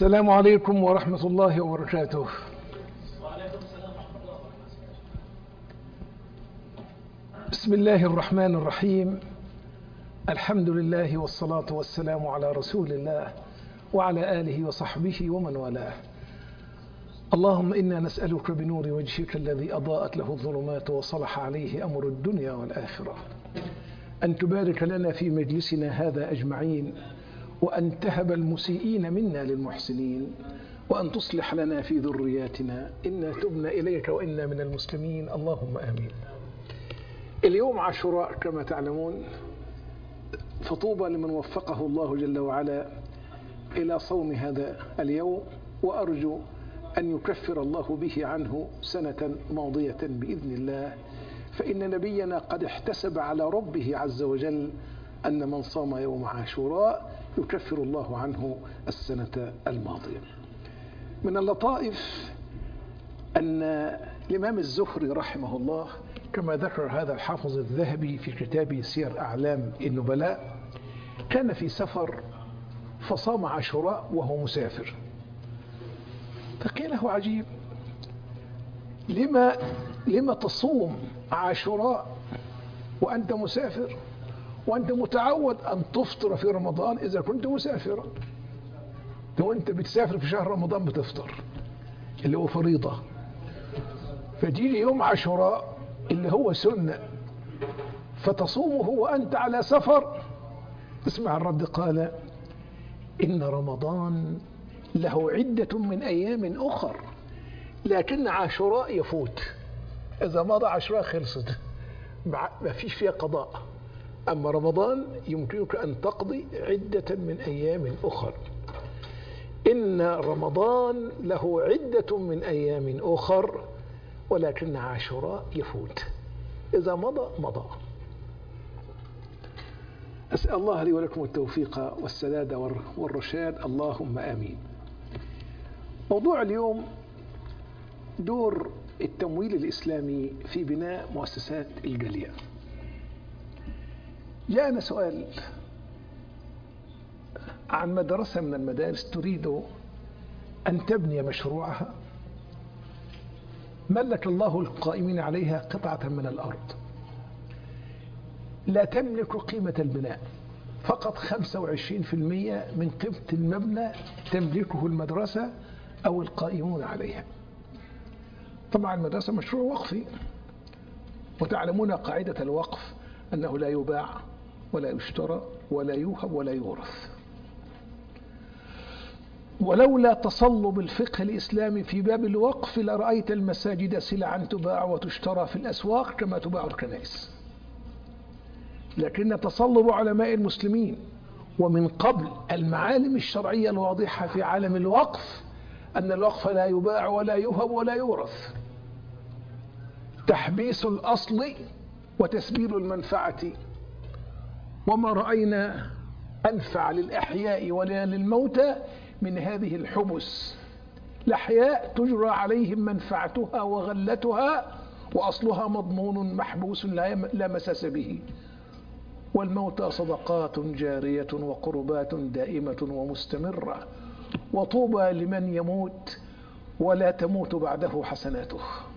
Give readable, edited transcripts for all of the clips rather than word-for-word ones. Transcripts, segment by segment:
السلام عليكم ورحمة الله وبركاته. بسم الله الرحمن الرحيم. الحمد لله والصلاة والسلام على رسول الله وعلى آله وصحبه ومن والاه. اللهم إنا نسألك بنور وجهك الذي أضاءت له الظلمات وصلح عليه أمر الدنيا والآخرة أن تبارك لنا في مجلسنا هذا أجمعين، وأن تهب المسيئين منا للمحسنين، وأن تصلح لنا في ذرياتنا إنا تبنا إليك وإنا من المسلمين، اللهم آمين. اليوم عاشوراء كما تعلمون، فطوبى لمن وفقه الله جل وعلا إلى صوم هذا اليوم، وأرجو أن يكفر الله به عنه سنة ماضية بإذن الله، فإن نبينا قد احتسب على ربه عز وجل أن من صام يوم عاشوراء يكفر الله عنه السنة الماضية. من اللطائف أن الإمام الزهري رحمه الله كما ذكر هذا الحافظ الذهبي في كتابه سير أعلام النبلاء، كان في سفر فصام عاشوراء وهو مسافر، فقيل له عجيب، لما تصوم عاشوراء وأنت مسافر، وأنت متعود أن تفطر في رمضان إذا كنت مسافرا؟ وأنت بتسافر في شهر رمضان بتفطر اللي هو فريضة، فجيلي يوم عاشوراء اللي هو سنة فتصومه وأنت على سفر. اسمع الرد، قال: إن رمضان له عدة من أيام أخر، لكن عاشوراء يفوت، إذا مضى عاشوراء خلصت ما فيش فيها قضاء، أما رمضان يمكنك أن تقضي عدة من أيام أخر. إن رمضان له عدة من أيام أخر ولكن عاشوراء يفوت، إذا مضى مضى. أسأل الله لي ولكم التوفيق والسداد والرشاد، اللهم آمين. موضوع اليوم دور التمويل الإسلامي في بناء مؤسسات الجالية. جاءنا سؤال عن مدرسة من المدارس تريد أن تبني مشروعها، ملك الله القائمين عليها قطعة من الأرض لا تملك قيمة البناء، فقط 25% من قيمة المبنى تملكه المدرسة أو القائمون عليها. طبعا المدرسة مشروع وقفي، وتعلمون قاعدة الوقف أنه لا يباع ولا يشترى ولا يوهب ولا يورث. ولولا تصلب الفقه الإسلامي في باب الوقف لرأيت المساجد سلعا تباع وتشترى في الأسواق كما تباع الكنائس، لكن تصلب علماء المسلمين ومن قبل المعالم الشرعية الواضحة في عالم الوقف أن الوقف لا يباع ولا يوهب ولا يورث، تحبيس الأصل وتسبيل المنفعة، وما رأينا أنفع للأحياء ولا للموتى من هذه الحبس. الأحياء تجرى عليهم منفعتها وغلتها وأصلها مضمون محبوس لا مساس به، والموتى صدقات جارية وقربات دائمة ومستمرة، وطوبى لمن يموت ولا تموت بعده حسناته،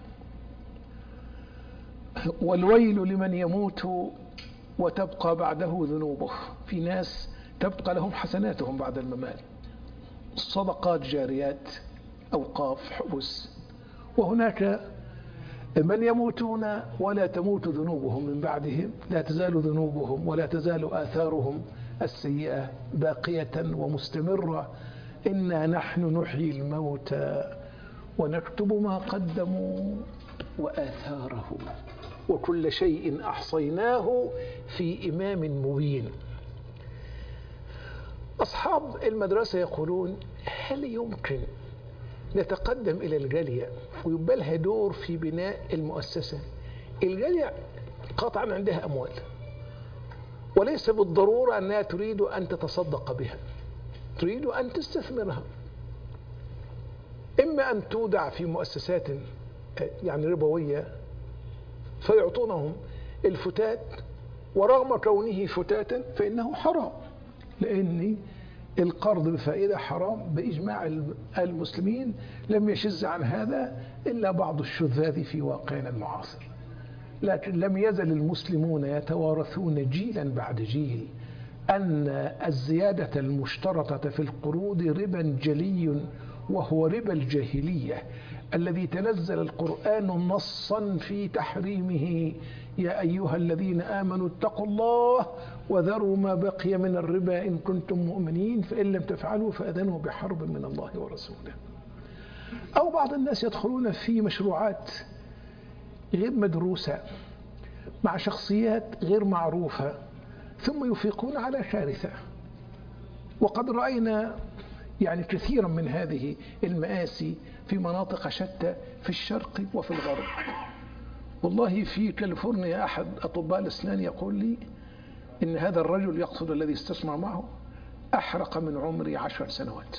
والويل لمن يموت وتبقى بعده ذنوبه. في ناس تبقى لهم حسناتهم بعد الممات، صدقات جاريات، أوقاف، حبس، وهناك من يموتون ولا تموت ذنوبهم من بعدهم، لا تزال ذنوبهم ولا تزال آثارهم السيئة باقية ومستمرة. إنا نحن نحيي الموتى ونكتب ما قدموا وآثارهم وكل شيء أحصيناه في إمام مبين. أصحاب المدرسة يقولون: هل يمكن نتقدم إلى الجالية ويبقى لها دور في بناء المؤسسة؟ الجالية قطعا عندها أموال، وليس بالضرورة أنها تريد أن تتصدق بها، تريد أن تستثمرها، إما أن تودع في مؤسسات يعني ربوية فيعطونهم الفتات، ورغم كونه فتاتا فإنه حرام، لأن القرض بفائدة حرام بإجماع المسلمين، لم يشذ عن هذا إلا بعض الشذاذ في واقعنا المعاصر. لكن لم يزل المسلمون يتوارثون جيلا بعد جيل أن الزيادة المشترطة في القروض ربا جلي، وهو ربا الجاهلية الذي تنزل القرآن نصا في تحريمه: يا أيها الذين آمنوا اتقوا الله وذروا ما بقي من الربا إن كنتم مؤمنين فإن لم تفعلوا فأذنوا بحرب من الله ورسوله. أو بعض الناس يدخلون في مشروعات غير مدروسة مع شخصيات غير معروفة ثم يفيقون على كارثة. وقد رأينا يعني كثيرا من هذه المآسي في مناطق شتى في الشرق وفي الغرب. والله في كاليفورنيا أحد أطباء الأسنان يقول لي إن هذا الرجل، يقصد الذي استثمر معه، أحرق من عمري 10 سنوات.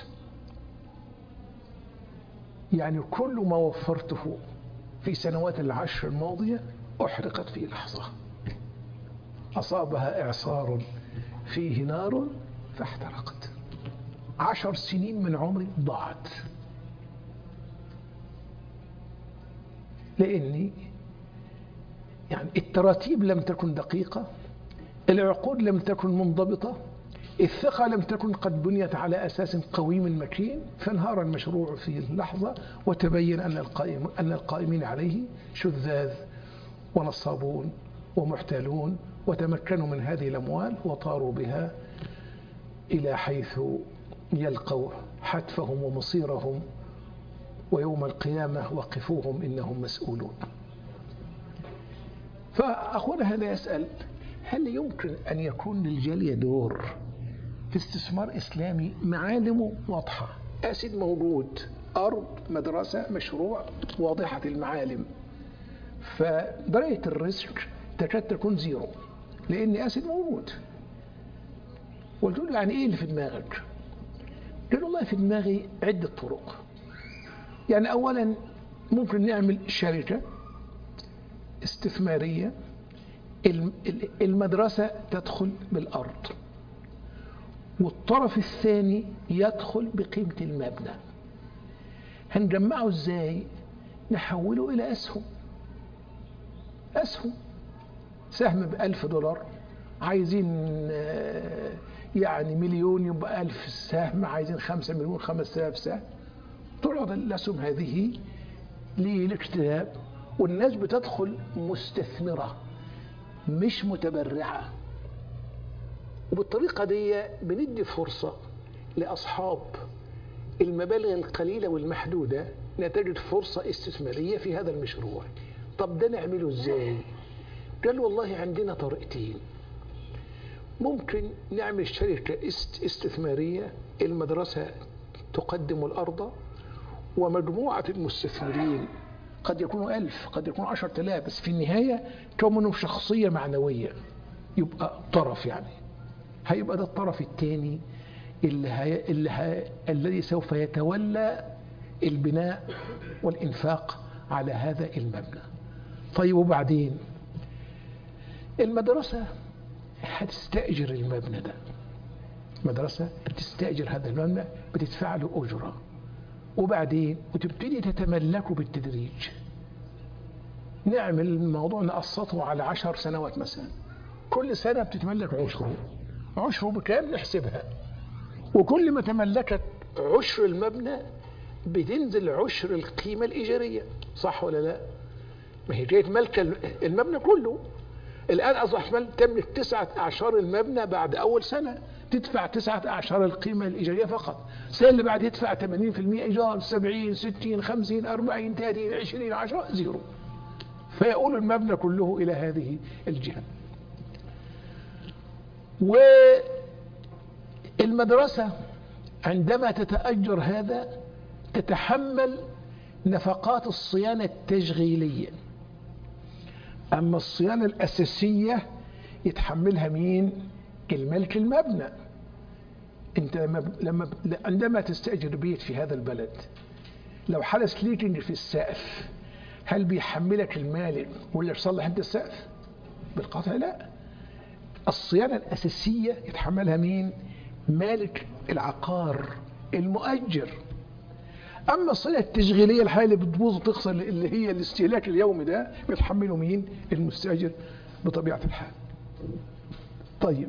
يعني كل ما وفرته في سنوات ال10 الماضية أحرقت في لحظة، أصابها إعصار فيه نار فاحترقت. 10 سنين من عمري ضاعت، لأني يعني التراتيب لم تكن دقيقة، العقود لم تكن منضبطة، الثقة لم تكن قد بنيت على أساس قويم مكين، فانهار المشروع في اللحظة وتبين أن القائمين عليه شذاذ ونصابون ومحتالون، وتمكنوا من هذه الأموال وطاروا بها إلى حيث يلقوا حتفهم ومصيرهم، ويوم القيامة وقفوهم إنهم مسؤولون. فأخونا هذا يسأل: هل يمكن أن يكون للجالية دور في استثمار إسلامي معالمه واضحة؟ أسد موجود، أرض، مدرسة، مشروع، واضحة المعالم، فدرجة الريسك تكاد تكون زيرو لأن أسد موجود. قلت له: يعني إيه اللي في دماغك؟ قال: والله في دماغي عدة طرق. يعني أولا ممكن نعمل شركة استثمارية، المدرسة تدخل بالأرض والطرف الثاني يدخل بقيمة المبنى. هنجمعه ازاي؟ نحوله إلى أسهم. سهم ب$1000، عايزين يعني 1,000,000 يبقى 1000 سهم، عايزين 5 مليون 5000 سهم. تعرض الأسهم هذه للاكتتاب، والناس بتدخل مستثمرة مش متبرعة، وبالطريقة دي بندي فرصة لأصحاب المبالغ القليلة والمحدودة نتجد فرصة استثمارية في هذا المشروع. طب ده نعمله ازاي؟ قال: والله عندنا طريقتين. ممكن نعمل شركة استثمارية، المدرسة تقدم الأرض ومجموعة المستثمرين قد يكونوا 1000 قد يكونوا 10,000، بس في النهاية كونوا شخصية معنوية، يبقى طرف، يعني هيبقى ده الطرف الثاني الذي سوف يتولى البناء والإنفاق على هذا المبنى. طيب وبعدين المدرسة هتستأجر المبنى ده، مدرسة تستأجر هذا المبنى بتدفع له أجرة، وبعدين وتبتدي تتملكه بالتدريج. نعمل الموضوع نقسطه على 10 سنوات مثلا، كل سنة بتتملك عشره بكام نحسبها، وكل ما تملكت عشر المبنى بتنزل عشر القيمة الإيجارية، صح ولا لا؟ ما هي جاية ملك المبنى كله. الآن أصبح تملك 9 أعشار المبنى، بعد أول سنة تدفع 9 أعشار القيمة الإيجارية فقط، السنة اللي بعد يدفع 80% إيجار، 70 60 50 40 30 20 10 زيرو، فيقول المبنى كله إلى هذه الجهة. والمدرسة عندما تتأجر هذا تتحمل نفقات الصيانة التشغيلية، أما الصيانة الأساسية يتحملها مين؟ الملك المبنى. أنت عندما تستأجر بيت في هذا البلد، لو حدث ليكنج في السقف، هل بيحملك المالك ولا تصلح أنت السقف؟ بالقطع لا. الصيانة الأساسية يتحملها مين؟ مالك العقار المؤجر. أما الصيغة التشغيلية الحالة اللي بتبوظ وتخسر اللي هي الاستهلاك اليومي ده بيتحمله مين؟ المستأجر بطبيعة الحال. طيب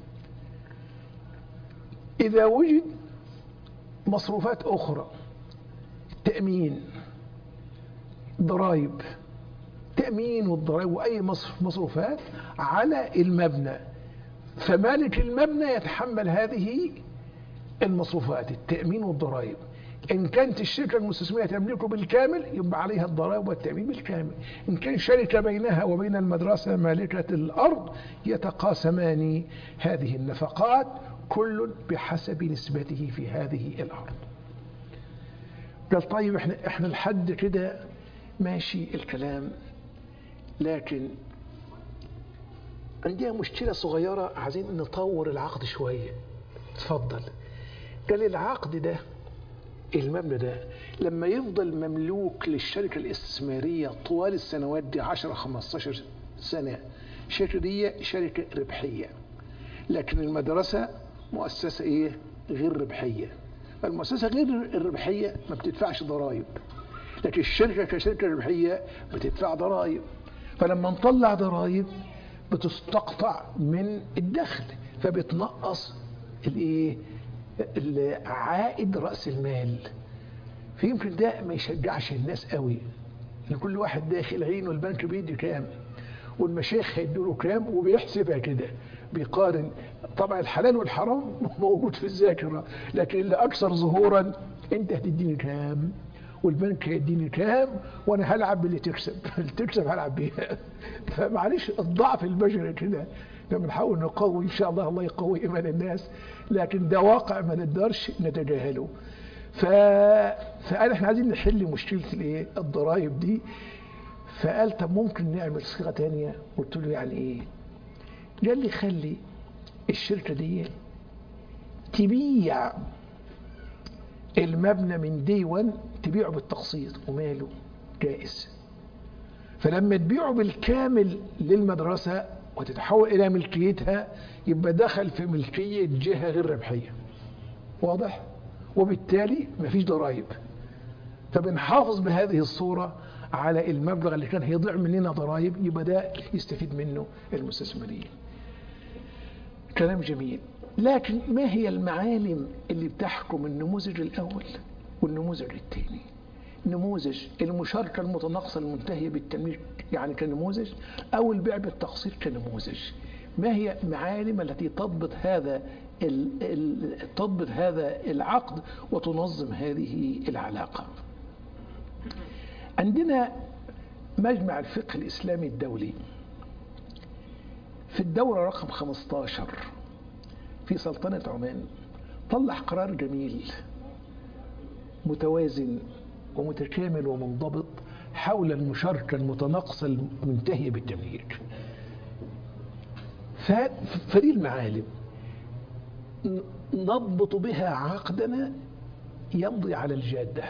إذا وجد مصروفات أخرى، تأمين، ضرائب، تأمين والضرائب وأي مصروفات على المبنى، فمالك المبنى يتحمل هذه المصروفات، التأمين والضرائب. إن كانت الشركة المستثمرية تملكه بالكامل يبقى عليها الضرائب والتأمين بالكامل. إن كان شركة بينها وبين المدرسة مالكة الأرض يتقاسمان هذه النفقات كل بحسب نسبته في هذه الأرض. قال طيب احنا لحد كده ماشي الكلام، لكن عندنا مشكلة صغيرة عايزين نطور العقد شوية. تفضل. قال العقد ده، المبنى ده لما يفضل مملوك للشركة الاستثمارية طوال السنوات دي 10-15 سنة، الشركة دي شركة ربحية، لكن المدرسة مؤسسة ايه؟ غير ربحية. المؤسسة غير الربحية ما بتدفعش ضرائب، لكن الشركة كشركة ربحية بتدفع ضرائب. فلما نطلع ضرائب بتستقطع من الدخل، فبتنقص الايه؟ عائد رأس المال. فيمكن ده ما يشجعش الناس قوي، ان كل واحد داخل عينه البنك بيدي كام والمشايخ هيدوا كام وبيحسبها كده، بيقارن. طبعا الحلال والحرام موجود في الذاكرة، لكن اللي أكثر ظهورا أنت هتديني كام والبنك هيديني كام وأنا هلعب باللي تكسب اللي تكسب هلعب بيها. فمعلش الضعف البشري كده، لما نحاول نقوي إن شاء الله الله يقوي إيمان الناس، لكن ده واقع ما نقدرش نتجاهله. فقال احنا عايزين نحل مشكلة الايه؟ الضرائب دي. فقال طب ممكن نعمل صيغة تانية. قلت له يعني ايه؟ قال لي خلي الشركة دي تبيع المبنى من دي 1 تبيعه بالتقسيط وماله جائز. فلما تبيعه بالكامل للمدرسة وتتحول إلى ملكيتها يبقى دخل في ملكية جهة غير ربحية. واضح؟ وبالتالي مفيش ضرائب. فبنحافظ بهذه الصورة على المبلغ اللي كان هيضيع مننا ضرائب، يبقى ده يستفيد منه المستثمرين. كلام جميل. لكن ما هي المعالم اللي بتحكم النموذج الأول والنموذج الثاني؟ نموذج المشاركة المتناقصة المنتهية بالتمليك يعني كنموذج، أو البيع بالتقسيط كنموذج. ما هي المعالم التي تضبط هذا العقد وتنظم هذه العلاقة؟ عندنا مجمع الفقه الإسلامي الدولي في الدورة رقم 15 في سلطنة عمان طلع قرار جميل متوازن ومتكامل ومنضبط حول المشاركة المتناقصة المنتهية بالتمليك. فدي المعالم نضبط بها عقدنا يمضي على الجادة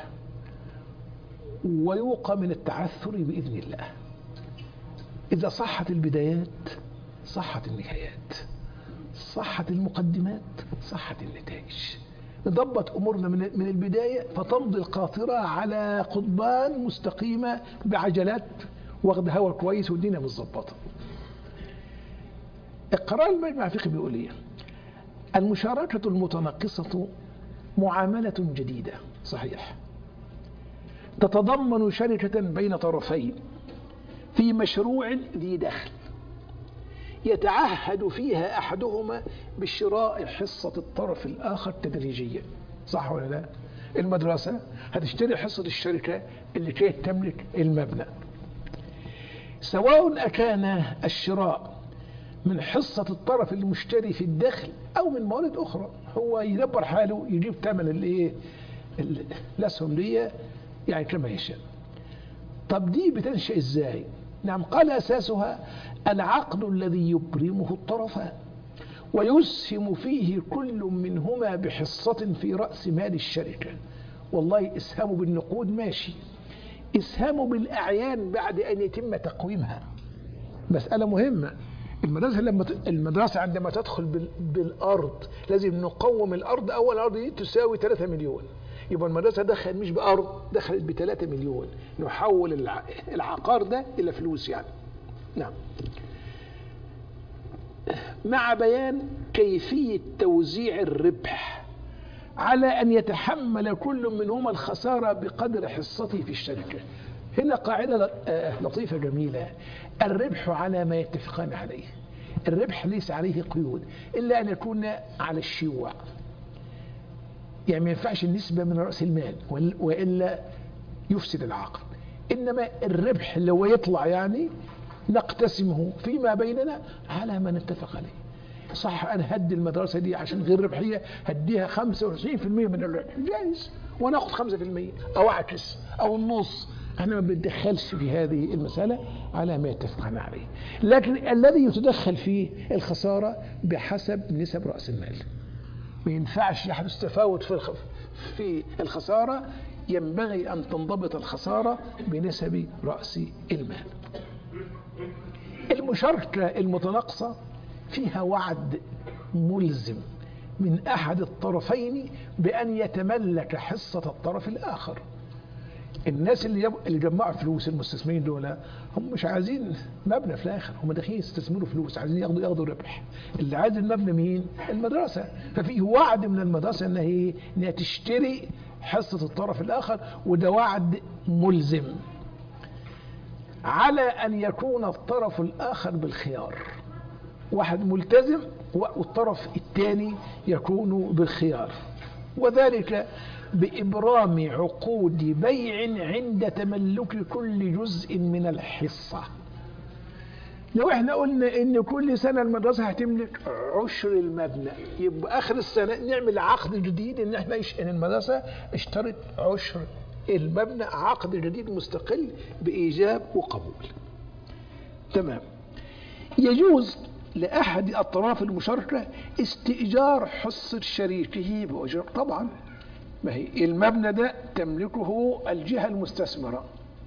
ويوقى من التعثر بإذن الله. إذا صحت البدايات صحت النهايات، صحت المقدمات صحت النتائج. نضبط أمورنا من البداية فتمضي القاطرة على قضبان مستقيمة بعجلات واخد هوا كويس والدنيا متظبطة. القرار المجمع الفقهي بيقول ايه؟ المشاركة المتناقصة معاملة جديدة صحيح تتضمن شركة بين طرفين في مشروع ذي دخل يتعهد فيها أحدهما بشراء حصة الطرف الآخر تدريجيا. صح ولا لا؟ المدرسة هتشتري حصة الشركة اللي كانت تملك المبنى، سواء أكان الشراء من حصة الطرف المشتري في الدخل أو من موارد أخرى. هو يدبر حاله يجيب ثمن الايه الأسهم دي يعني كما يشاء. طب دي بتنشأ ازاي؟ نعم، قال أساسها العقد الذي يبرمه الطرفان ويسهم فيه كل منهما بحصة في رأس مال الشركة. والله اسهموا بالنقود ماشي، اسهموا بالأعيان بعد أن يتم تقويمها، مسألة مهمة. المدرسة عندما تدخل بالأرض لازم نقوم الأرض. أول الأرض دي تساوي 3 مليون، يبقى المدرسة دخلت مش بأرض، دخلت ب3 مليون. نحول العقار ده إلى فلوس يعني. نعم. مع بيان كيفية توزيع الربح على أن يتحمل كل منهما الخسارة بقدر حصته في الشركة. هنا قاعدة لطيفة جميلة: الربح على ما يتفقان عليه. الربح ليس عليه قيود إلا أن يكون على الشيوع، يعني ما ينفعش النسبة من رأس المال وإلا يفسد العقد. إنما الربح اللي هو يطلع يعني نقتسمه فيما بيننا على ما نتفق عليه. صح، أنا هدي المدرسة دي عشان غير ربحية هديها 25% من الربح، جائز، وناخد 5% أو أعكس أو النص. احنا ما بنتدخلش في هذه المسألة على ما يتفقون عليه، لكن الذي يتدخل فيه الخسارة بحسب نسب رأس المال. ما ينفعش يحدث تفاوت في الخسارة، ينبغي أن تنضبط الخسارة بنسب رأس المال. المشاركة المتناقصة فيها وعد ملزم من أحد الطرفين بأن يتملك حصة الطرف الآخر. الناس اللي جمعوا فلوس، المستثمرين دول، هم مش عايزين مبنى في الاخر، هم داخلين يستثمروا فلوس، عايزين ياخدوا ربح. اللي عايز المبنى مين؟ المدرسه. ففيه وعد من المدرسه انها تشتري حصه الطرف الاخر، وده وعد ملزم على ان يكون الطرف الاخر بالخيار. واحد ملتزم والطرف الثاني يكون بالخيار، وذلك بإبرام عقود بيع عند تملك كل جزء من الحصة. لو احنا قلنا ان كل سنة المدرسة هتملك عشر المبنى، يبقى اخر السنة نعمل عقد جديد ان احنا ان المدرسة اشترت عشر المبنى، عقد جديد مستقل بإيجاب وقبول. تمام. يجوز لأحد أطراف المشاركة استئجار حصة شريكه بأجر. طبعا ما هي المبنى ده تملكه الجهة المستثمرة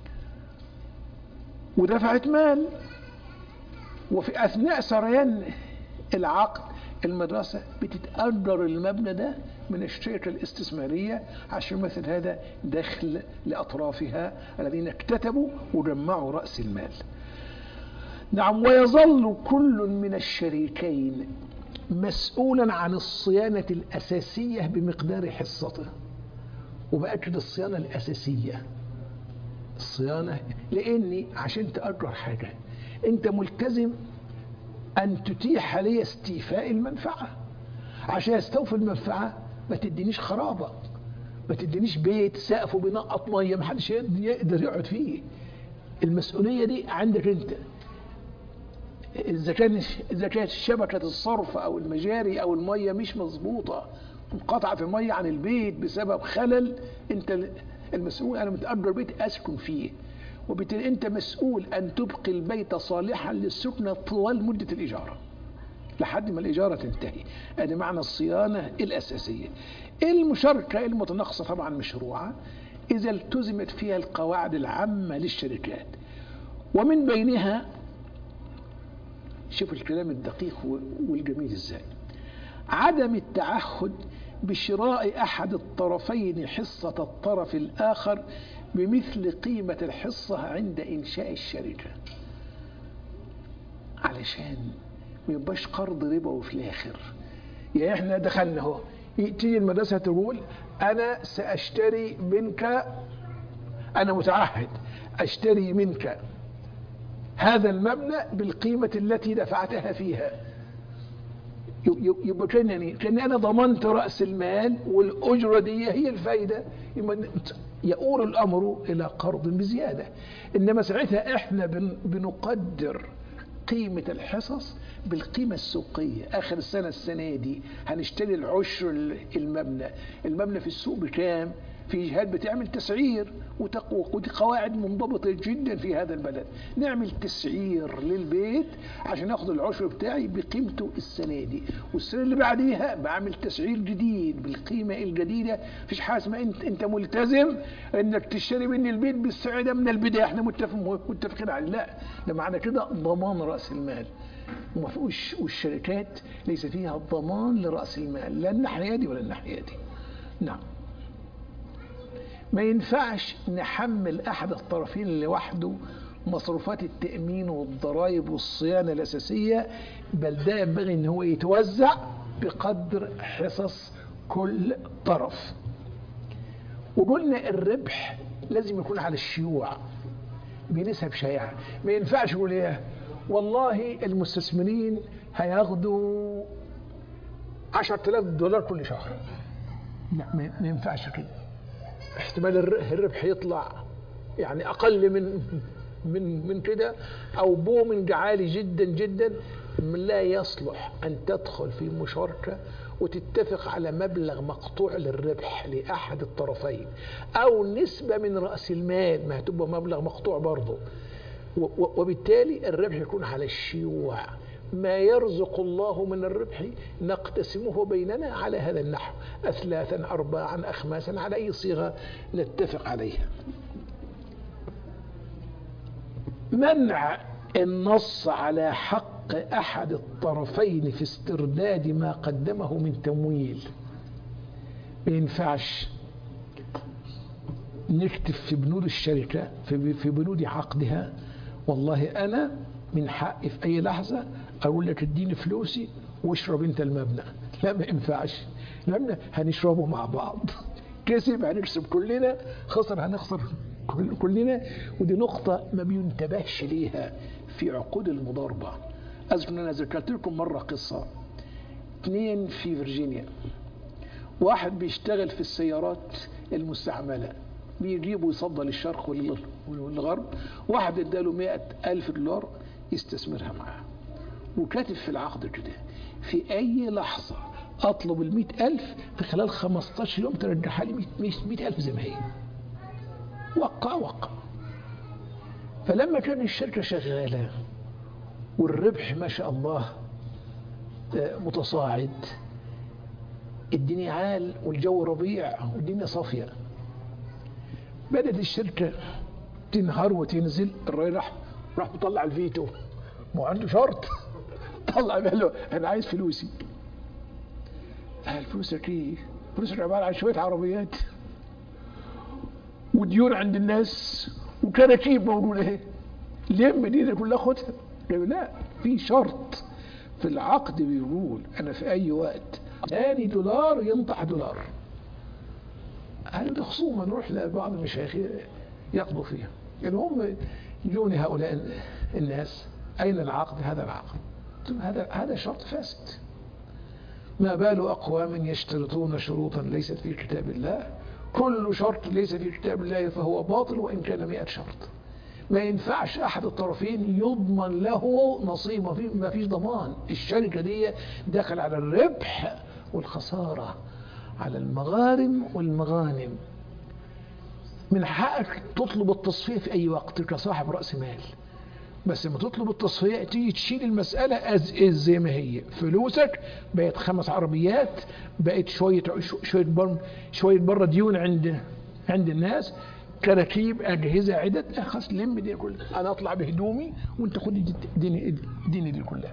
ودفعت مال، وفي أثناء سريان العقد المدرسة بتتأجر المبنى ده من الشركة الاستثمارية عشان مثل هذا دخل لأطرافها الذين اكتتبوا وجمعوا رأس المال. نعم. ويظل كل من الشريكين مسؤولا عن الصيانة الأساسية بمقدار حصته. وبأكد الصيانة الأساسية، الصيانة، لأني عشان تأجر حاجة أنت ملتزم أن تتيح لي استيفاء المنفعة. عشان استوفي المنفعة ما تدينيش خرابة، ما تدينيش بيت سقفه بنقط مية محدش يقدر يقعد فيه. المسؤولية دي عندك أنت. إذا كانت شبكة الصرف أو المجاري أو المية مش مظبوطة، انقطع في مية عن البيت بسبب خلل، أنت المسؤول. أنا متأجر بيت أسكن فيه، وبالتالي أنت مسؤول أن تبقي البيت صالحا للسكنة طوال مدة الإجارة لحد ما الإجارة تنتهي. هذا معنى الصيانة الأساسية. المشاركة المتناقصة طبعا مشروعة إذا التزمت فيها القواعد العامة للشركات، ومن بينها، شوف الكلام الدقيق والجميل ازاي: عدم التعهد بشراء أحد الطرفين حصة الطرف الآخر بمثل قيمة الحصة عند إنشاء الشركة، علشان ما يبقاش قرض ربوي في الآخر. يعني احنا دخلنا اهو، تيجي المدرسة تقول أنا سأشتري منك، أنا متعهد أشتري منك هذا المبنى بالقيمة التي دفعتها فيها. يبقى كأني أنا ضمنت رأس المال والأجرة دي هي الفايدة. يؤول الأمر إلى قرض بزيادة. إنما ساعتها إحنا بنقدر قيمة الحصص بالقيمة السوقية. آخر السنة دي هنشتري العشر المبنى في السوق بكام؟ في جهات بتعمل تسعير ودي قواعد منضبطة جدا في هذا البلد. نعمل تسعير للبيت عشان اخد العشر بتاعي بقيمته السنة دي، والسنة اللي بعديها بعمل تسعير جديد بالقيمة الجديدة. مفيش حاجة اسمها انت ملتزم انك تشتري مني البيت بالسعر ده من البداية، احنا متفقين عليه. لا، ده معنى كده ضمان رأس المال، والشركات ليس فيها ضمان لرأس المال، لا الناحية دي ولا الناحية دي. نعم، ما ينفعش نحمل أحد الطرفين لوحده مصروفات التأمين والضرائب والصيانة الأساسية، بل ده ينبغي أن هو يتوزع بقدر حصص كل طرف. وقلنا الربح لازم يكون على الشيوع بنسب شائعة. ما ينفعش يقول ايه والله المستثمرين هياخدوا $10,000 كل شهر. لا، ما ينفعش كده. احتمال الربح يطلع يعني اقل من كده، او بومنج عالي جدا جدا. لا يصلح ان تدخل في مشاركة وتتفق على مبلغ مقطوع للربح لأحد الطرفين، أو نسبة من رأس المال ما هتبقى مبلغ مقطوع برضه. وبالتالي الربح يكون على الشيوع. ما يرزق الله من الربح نقتسمه بيننا على هذا النحو، أثلاثا أرباعا أخماسا، على أي صيغة نتفق عليها. منع النص على حق أحد الطرفين في استرداد ما قدمه من تمويل. ما ينفعش نكتب في بنود الشركة في بنود عقدها والله أنا من حقي في أي لحظة أقول لك اديني فلوسي واشرب أنت المبنى. لا، ما ينفعش. المبنى هنشربه مع بعض، كسب هنكسب كلنا، خسر هنخسر كلنا. ودي نقطة ما بينتبهش ليها في عقود المضاربة. أذكر أن أنا ذكرت لكم مرة قصة، 2 في فرجينيا، واحد بيشتغل في السيارات المستعملة، بيجيب ويصدر للشرق والغرب. واحد اداله $100,000 يستثمرها معاه، وكاتب في العقد كده في أي لحظة أطلب $100,000 في خلال 15 يوم ترجعها لي 100,000 زي ما هي. وقع. فلما كان الشركة شغالة والربح ما شاء الله متصاعد، الدنيا عال والجو ربيع والدنيا صافية، بدأت الشركة تنهار وتنزل. الراجل راح مطلع الفيتو، ما عنده شرط. طلع قال له أنا عايز فلوسي. فلوسك إيه؟ فلوسك عبارة عن شوية عربيات وديون عند الناس وكراكيب موجودة، ليه المدينة كلها خدها؟ قالوا لا، في شرط في العقد بيقول أنا في أي وقت ثاني $1 ينطح $1. هل خصومة نروح لبعض المشايخ يقضوا فيها؟ يعني هم يجون هؤلاء الناس أين العقد؟ هذا العقد، هذا شرط فاسد. ما بال أقوام يشترطون شروطا ليست في كتاب الله، كل شرط ليس في كتاب الله فهو باطل وإن كان 100 شرط. ما ينفعش أحد الطرفين يضمن له نصيب، ما فيش ضمان. الشركة دي داخل على الربح والخسارة، على المغارم والمغانم. من حقك تطلب التصفية في أي وقت كصاحب رأس مال، بس لما تطلب التصفية تيجي تشيل المسألة زي ما هي. فلوسك بقت 5 عربيات، بقت شوية بره ديون عند الناس، كراكيب، أجهزة، عدد. أخذ لم دي كلها، أنا أطلع بهدومي وأنت خد ديني دي كلها.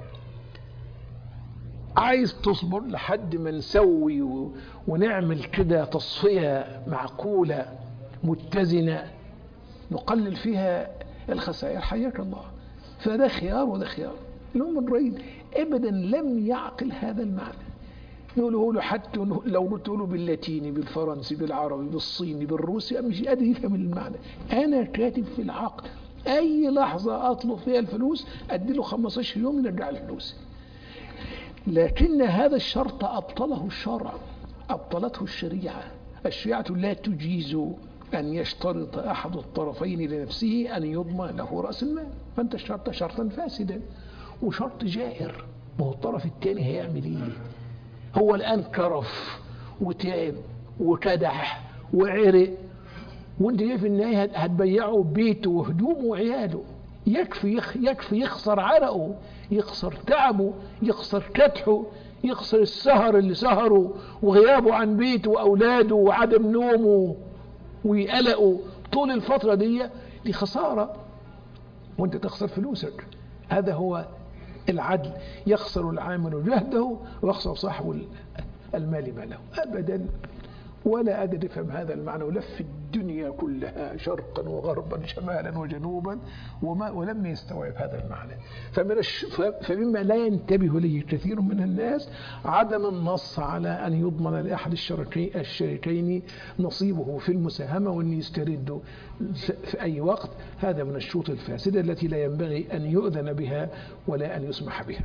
عايز تصبر لحد ما نسوي ونعمل كده تصفية معقولة متزنة نقلل فيها الخسائر، حياك الله. فده خيار وده خيار. الأمة الرئيس أبدا لم يعقل هذا المعنى. يقولوا له حتى لو قلت له باللاتيني بالفرنسي بالعربي بالصيني بالروسي مش قادر يفهم المعنى. أنا كاتب في العقد أي لحظة أطلب فيها الفلوس أدي له 15 يوم يرجع الفلوس. لكن هذا الشرط أبطله الشرع، أبطلته الشريعة. الشريعة لا تجيز أن يشترط أحد الطرفين لنفسه أن يضمن له رأس المال، فأنت اشترطت شرطا فاسدا وشرط جائر. ما هو الطرف الثاني هيعمل إيه؟ هو الآن كرف وتعب وكدح وعرق، وانت جاي في النهاية هتبيعه بيته وهدومه وعياله. يكفي يخسر عرقه، يخسر تعبه، يخسر كدحه، يخسر السهر اللي سهره وغيابه عن بيته وأولاده وعدم نومه وقلقه طول الفترة دي خسارة، وانت تخسر فلوسك. هذا هو العدل. يخسر العامل جهده ويخسر صاحب المال ماله. أبدا، ولا أدري فهم هذا المعنى، ولف الدنيا كلها شرقا وغربا شمالا وجنوبا ولم يستوعب هذا المعنى. فمما لا ينتبه ليه كثير من الناس عدم النص على أن يضمن لأحد الشريكين نصيبه في المساهمة وأن يسترده في أي وقت. هذا من الشروط الفاسدة التي لا ينبغي أن يؤذن بها ولا أن يسمح بها.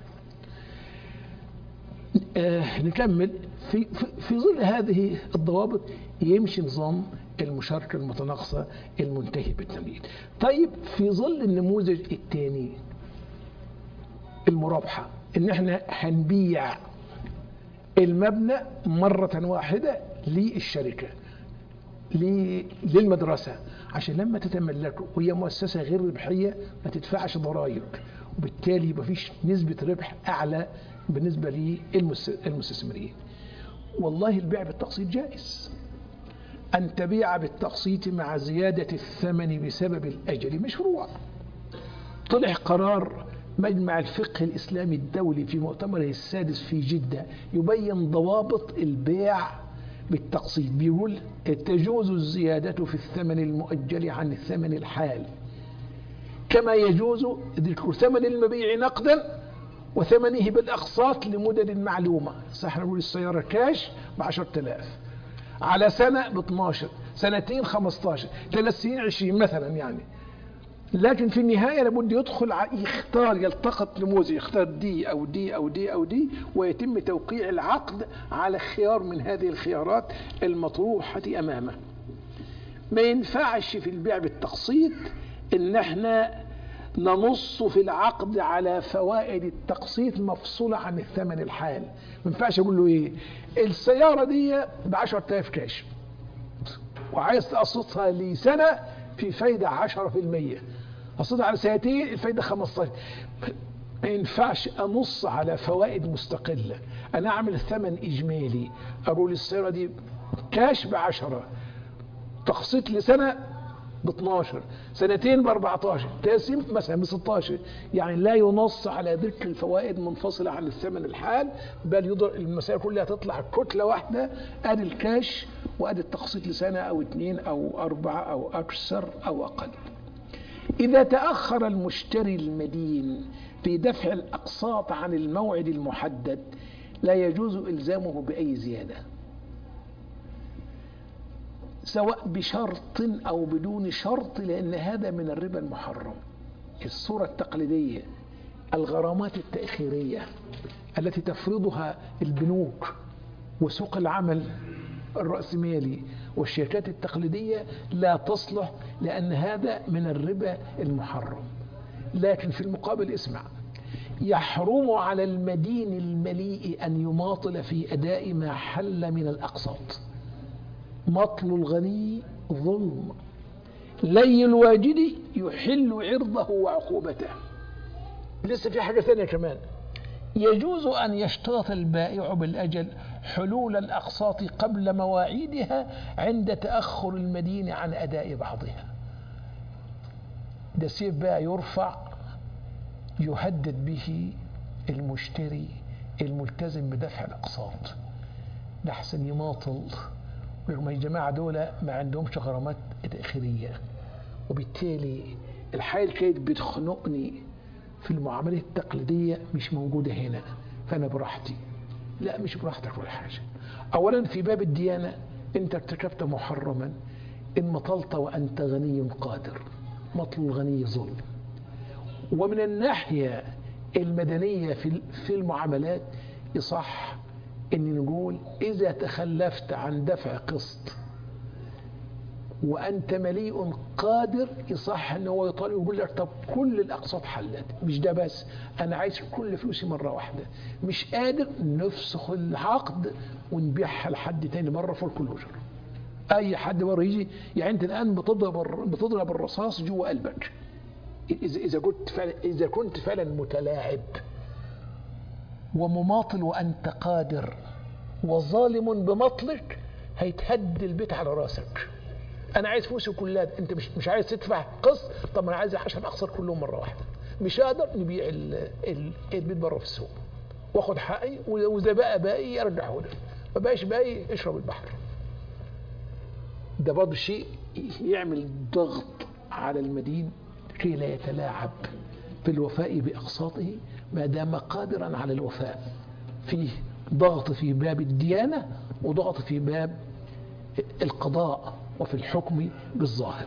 نكمل. في ظل هذه الضوابط يمشي نظام المشاركة المتناقصة المنتهي بالتمليك. طيب، في ظل النموذج الثاني المرابحة، ان احنا هنبيع المبنى مرة واحدة للشركة للمدرسة عشان لما تتملكه وهي مؤسسة غير ربحية ما تدفعش ضرائب، وبالتالي يبقى فيش نسبة ربح أعلى بالنسبة للمستثمرين. والله البيع بالتقسيط جائز، أن تبيع بالتقسيط مع زيادة الثمن بسبب الأجل مشروع. طلع قرار مجمع الفقه الإسلامي الدولي في مؤتمره السادس في جدة يبين ضوابط البيع بالتقسيط. بيقول تجوز الزيادة في الثمن المؤجل عن الثمن الحال، كما يجوز ذكر ثمن المبيع نقدا وثمنه بالأقساط لمدد معلومة. صح، نقول السيارة كاش ب10,000 على سنة ب12، سنتين 15، 3 سنين 20 مثلا يعني. لكن في النهاية لابد يدخل يختار، يلتقط نموذج، يختار دي أو دي أو دي أو دي، ويتم توقيع العقد على خيار من هذه الخيارات المطروحة أمامه. ما ينفعش في البيع بالتقسيط إن احنا ننص في العقد على فوائد التقسيط مفصولة عن الثمن الحال. ما ينفعش اقول له ايه، السيارة دي ب10,000 كاش وعايز تقسطها لسنة في فايدة 10%، قسطها على سنتين الفايدة 15. ما ينفعش انص على فوائد مستقلة. انا اعمل ثمن اجمالي، اقول السيارة دي كاش ب10، تقسيط لسنة ب12، سنتين ب14، تقسيم مثلا ب16. يعني لا ينص على ذكر الفوائد منفصلة عن الثمن الحال، بل المسائل كلها تطلع كتلة واحدة، ادي الكاش وادي التقسيط لسنة او 2 او 4 او اكثر او اقل. اذا تأخر المشتري المدين في دفع الاقساط عن الموعد المحدد لا يجوز الزامه باي زيادة، سواء بشرط أو بدون شرط، لأن هذا من الربا المحرم. الصورة التقليدية، الغرامات التأخيرية التي تفرضها البنوك وسوق العمل الرأسمالي والشركات التقليدية لا تصلح، لأن هذا من الربا المحرم. لكن في المقابل اسمع، يحرم على المدين المليء أن يماطل في أداء ما حل من الأقساط. مطل الغني ظلم، لي الواجد يحل عرضه وعقوبته. لسه في حاجة ثانية كمان، يجوز أن يشترط البائع بالأجل حلول الأقساط قبل مواعيدها عند تأخر المدين عن أداء بعضها. ده سيف بقى يرفع يهدد به المشتري الملتزم بدفع الأقساط، لحسن يماطل. ويقولوا يا جماعة دول ما عندهمش غرامات تأخيرية، وبالتالي الحاجة كانت بتخنقني في المعاملات التقليدية مش موجودة هنا، فأنا براحتي. لا، مش براحتك ولا حاجة. أولا في باب الديانة أنت ارتكبت محرما إن مطلت وأنت غني قادر، مطل الغني ظلم. ومن الناحية المدنية في المعاملات يصح إن نقول إذا تخلفت عن دفع قسط وأنت مليء قادر، يصح أنه هو يطالب ويقول لك طب كل الأقساط حلت، مش ده بس، أنا عايز كل فلوسي مرة واحدة. مش قادر، نفسخ العقد ونبيعها لحد تاني مرة فور كل أجر. اي حد بره يجي، يعني انت الان بتضرب الرصاص جوه قلبك. اذا كنت فعلا متلاعب ومماطل وانت قادر وظالم بمطلق، هيتهد البيت على راسك. انا عايز فلوسي كلها، انت مش عايز تدفع قسط، طب انا عايز عشان اخسر كلهم مره واحده. مش هقدر نبيع البيت بره في السوق واخد حقي، واذا بقى باقي ارجعه له، ما بقاش باقي اشرب البحر. ده برضه شيء يعمل ضغط على المدين كي لا يتلاعب في الوفاء باقساطه ما دام قادرا على الوفاء. فيه ضغط في باب الديانه وضغط في باب القضاء وفي الحكم بالظاهر.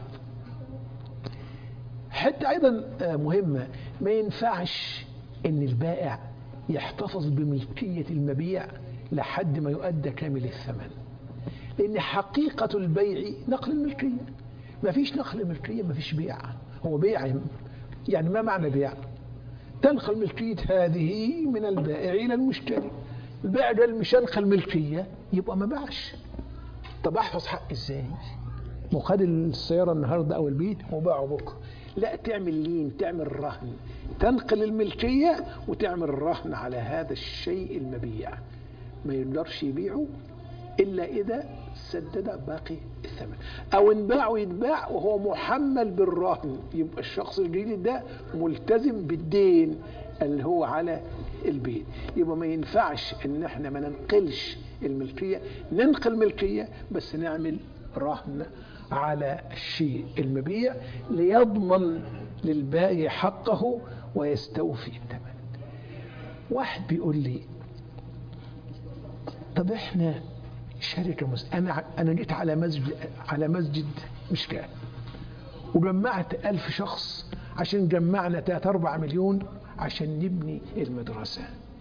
حتى ايضا مهمه، ما ينفعش ان البائع يحتفظ بملكيه المبيع لحد ما يؤدى كامل الثمن، لان حقيقه البيع نقل الملكيه. ما فيش نقل ملكيه ما فيش بيع. هو بيع يعني ما معنى بيع؟ تنقل ملكيه هذه من البائع الى المشتري. البائع قال مش انقل ملكيه يبقى ما باعش. طب احفظ حق ازاي؟ وخد السياره النهارده او البيت وباعه بكره. لا، تعمل لين، تعمل رهن، تنقل الملكيه وتعمل رهن على هذا الشيء المبيع. ما يقدرش يبيعه الا اذا سدد باقي الثمن، او ان باعه يتباع وهو محمل بالرهن، يبقى الشخص الجديد ده ملتزم بالدين اللي هو على البيت. يبقى ما ينفعش ان احنا ما ننقلش الملكيه، ننقل ملكيه بس نعمل رهن على الشيء المبيع ليضمن للبائع حقه ويستوفي الثمن. واحد بيقول لي طب احنا شركه انا جيت على مسجد مشكاه وجمعت 1000 شخص عشان جمعنا 3-4 مليون عشان نبني المدرسه.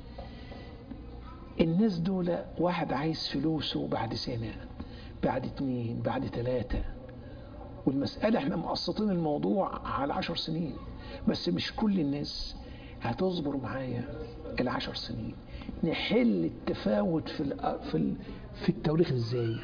الناس دول واحد عايز فلوسه بعد سنه، بعد 2، بعد 3. والمسألة احنا مقسطين الموضوع على 10 سنين، بس مش كل الناس هتصبر معايا 10 سنين. نحل التفاوت في التواريخ ازاي؟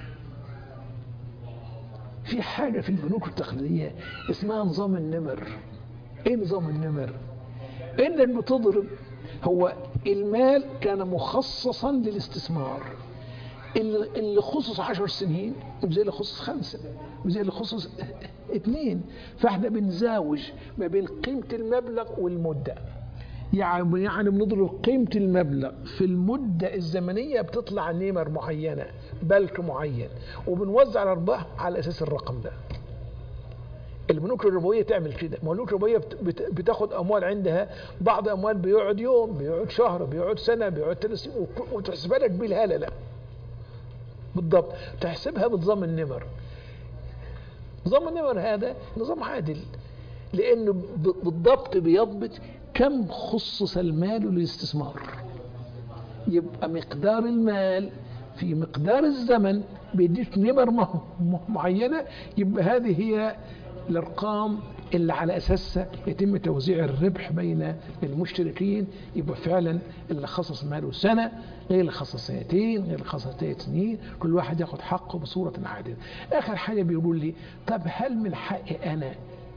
في حاجة في البنوك التقليدية اسمها نظام النمر. ايه نظام النمر؟ انك بتضرب، هو المال كان مخصصا للاستثمار، اللي خصص 10 سنين مش زي اللي خصص 5، مش زي اللي خصص 2. فاحنا بنزاوج ما بين قيمة المبلغ والمدة. يعني بنضرب قيمة المبلغ في المدة الزمنية، بتطلع نمر معينة، بلك معين، وبنوزع الأرباح على أساس الرقم ده. البنوك الربوية تعمل كده. البنوك الربوية بتاخد أموال عندها، بعض أموال بيقعد يوم، بيقعد شهر، بيقعد سنة، بيقعد 3 سنين، وتحسبها لك بالهللة بالضبط. تحسبها بنظام النمر. نظام النمر هذا نظام عادل، لأنه بالضبط بيضبط كم خصص المال للاستثمار. يبقى مقدار المال في مقدار الزمن بيديك نمر معينة، يبقى هذه هي الأرقام اللي على أساسها يتم توزيع الربح بين المشتركين. يبقى فعلا اللي خصص ماله سنة غير اللي خصص 2 غير اللي خصص 3 سنين، كل واحد ياخد حقه بصورة عادلة. آخر حاجة بيقول لي طب هل من حقي أنا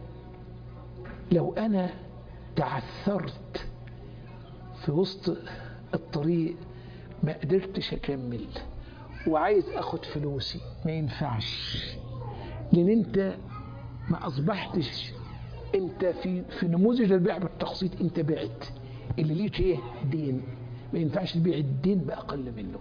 لو أنا تعثرت في وسط الطريق ما قدرتش أكمل وعايز أخد فلوسي؟ ما ينفعش، لأن أنت ما أصبحتش أنت في نموذج البيع بالتقسيط. أنت بعت اللي ليك إيه؟ دين. ما ينفعش تبيع الدين بأقل منه.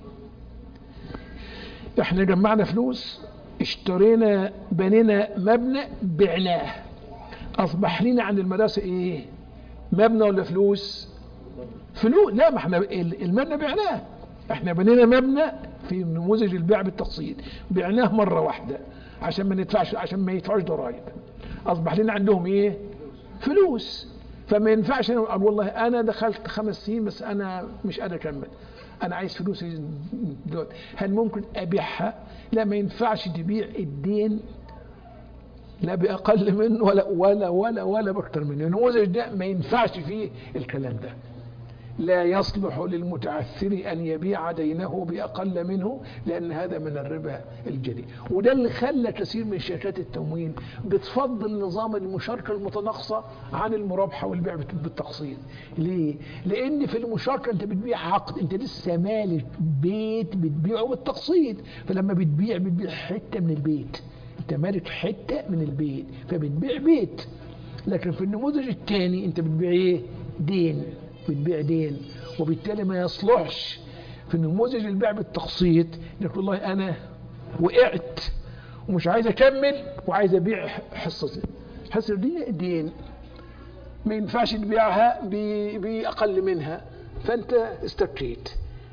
إحنا جمعنا فلوس، اشترينا، بنينا مبنى، بعناه، أصبح لنا عند المدرسة إيه؟ مبنى ولا فلوس؟ فلوس. لا، ما احنا المبنى بعناه. احنا بنينا مبنى في نموذج البيع بالتقسيط، بعناه مرة واحدة عشان ما يدفعوش ضرائب. أصبح لنا عندهم إيه؟ فلوس. فما ينفعش أنا أقول والله أنا دخلت 5 سنين بس أنا مش قادر أكمل، أنا عايز فلوسي دلوقتي. هل ممكن أبيعها؟ لا، ما ينفعش تبيع الدين لا بأقل منه ولا بأكتر منه. النموذج ده ما ينفعش فيه الكلام ده. لا يصلح للمتعثر أن يبيع دينه بأقل منه، لأن هذا من الربا الجلي. وده اللي خلى كثير من شركات التموين بتفضل نظام المشاركة المتناقصة عن المرابحة والبيع بالتقسيط. ليه؟ لأن في المشاركة أنت بتبيع عقد، أنت لسه مالك بيت بتبيعه بالتقسيط، فلما بتبيع حتة من البيت، أنت مالك حتة من البيت فبتبيع بيت. لكن في النموذج الثاني أنت بتبيع إيه؟ دين، بتبيع دين. وبالتالي ما يصلحش في النموذج البيع بالتقسيط انك والله انا وقعت ومش عايز اكمل وعايز ابيع حصتي، حصه دين ما ينفعش تبيعها باقل منها، فانت استكيت.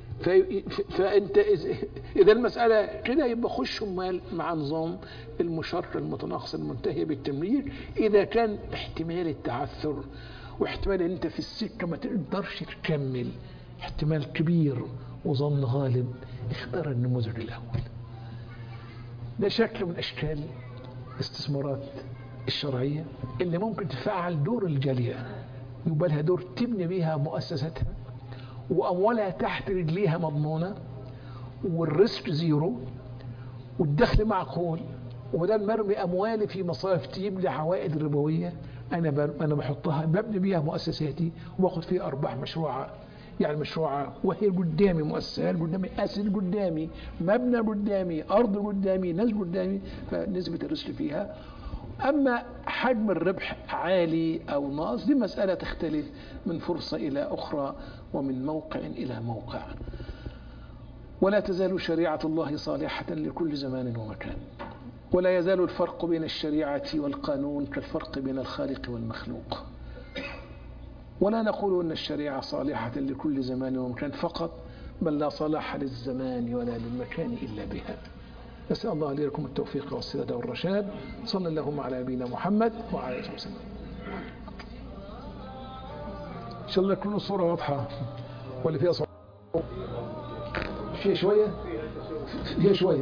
فانت اذا المساله كده يبقى خش مع نظام المشاركه المتناقصه المنتهيه بالتمرير. اذا كان احتمال التعثر واحتمال ان انت في السكه ما تقدرش تكمل احتمال كبير وظن غالب، اختار النموذج الاول. ده شكل من اشكال الاستثمارات الشرعيه اللي ممكن تفعل دور الجاليه، يبقى لها دور تبني بيها مؤسساتها واموالها تحت رجليها مضمونه والريسك زيرو والدخل معقول، وبدل مرمي اموالي في مصارف تجيب لي عوائد ربويه انا بحطها ببني بيها مؤسساتي واخد فيها ارباح مشروعه. يعني مشروعه وهي قدامي، مؤسسات قدامي، اسد قدامي، مبنى قدامي، ارض قدامي، ناس قدامي، فنسبه الريسك فيها. اما حجم الربح عالي او ناقص دي مساله تختلف من فرصه الى اخرى ومن موقع الى موقع. ولا تزال شريعه الله صالحه لكل زمان ومكان، ولا يزال الفرق بين الشريعة والقانون كالفرق بين الخالق والمخلوق. ولا نقول أن الشريعة صالحة لكل زمان ومكان فقط، بل لا صلاح للزمان ولا للمكان إلا بها. نسأل الله لي لكم التوفيق والسداد والرشاد. صلى اللهم على نبينا محمد وعلى آله وسلم. إن شاء الله تكون الصورة واضحة ولا فيها صورة؟ فيها شوية؟ فيها شوية.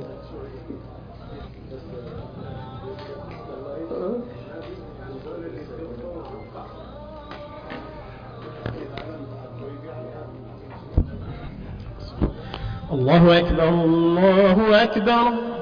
الله أكبر الله أكبر.